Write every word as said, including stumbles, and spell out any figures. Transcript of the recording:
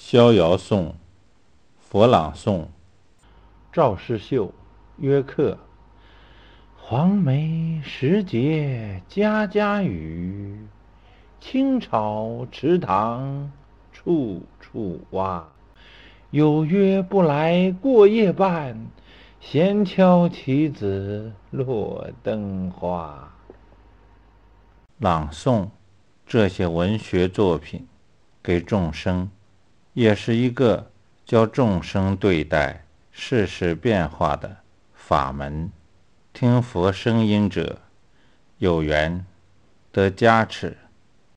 逍遥颂，佛朗诵，赵世秀、约克。黄梅时节家家雨，青草池塘处处蛙。有约不来过夜半，闲敲棋子落灯花。朗诵这些文学作品给众生，也是一个教众生对待世事变化的法门。听佛声音者有缘得加持。